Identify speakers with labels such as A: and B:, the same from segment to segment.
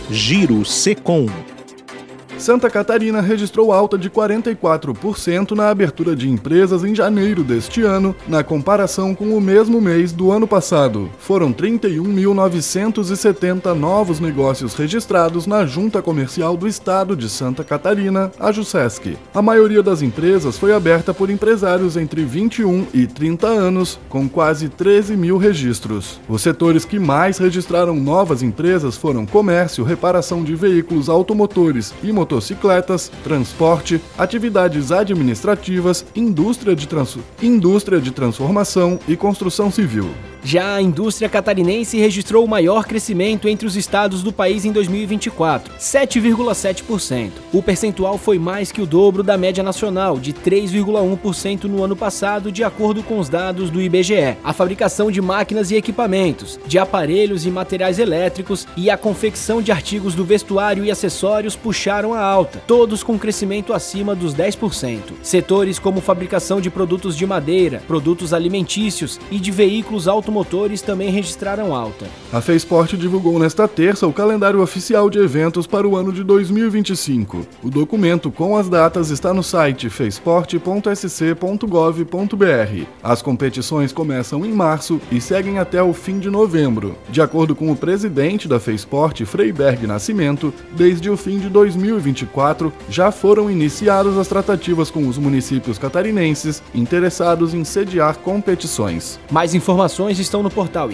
A: Giro Secom.
B: Santa Catarina registrou alta de 44% na abertura de empresas em janeiro deste ano, na comparação com o mesmo mês do ano passado. Foram 31.970 novos negócios registrados na Junta Comercial do Estado de Santa Catarina, a JUSESC. A maioria das empresas foi aberta por empresários entre 21 e 30 anos, com quase 13 mil registros. Os setores que mais registraram novas empresas foram comércio, reparação de veículos automotores e motocicletas, transporte, atividades administrativas, indústria de transformação e construção civil.
C: Já a indústria catarinense registrou o maior crescimento entre os estados do país em 2024, 7,7%. O percentual foi mais que o dobro da média nacional, de 3,1% no ano passado, de acordo com os dados do IBGE. A fabricação de máquinas e equipamentos, de aparelhos e materiais elétricos e a confecção de artigos do vestuário e acessórios puxaram a alta, todos com crescimento acima dos 10%. Setores como fabricação de produtos de madeira, produtos alimentícios e de veículos automotores também registraram alta.
B: A FESPORT divulgou nesta terça o calendário oficial de eventos para o ano de 2025. O documento com as datas está no site fesport.sc.gov.br. As competições começam em março e seguem até o fim de novembro. De acordo com o presidente da FESPORT, Freiberg Nascimento, desde o fim de 2024 já foram iniciadas as tratativas com os municípios catarinenses interessados em sediar competições.
C: Mais informações estão no portal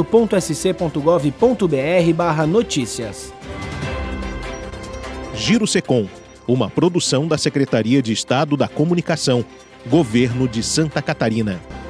C: estado.sc.gov.br/notícias.
A: Giro Secom, uma produção da Secretaria de Estado da Comunicação, Governo de Santa Catarina.